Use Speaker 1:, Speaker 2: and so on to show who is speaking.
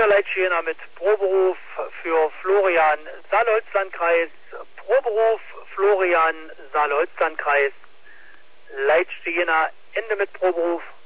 Speaker 1: Neuer Leitstehender mit Proberuf für Florian Saale-Holzlandkreis. Proberuf Florian Saale-Holzlandkreis. Leitstehender Ende mit Proberuf.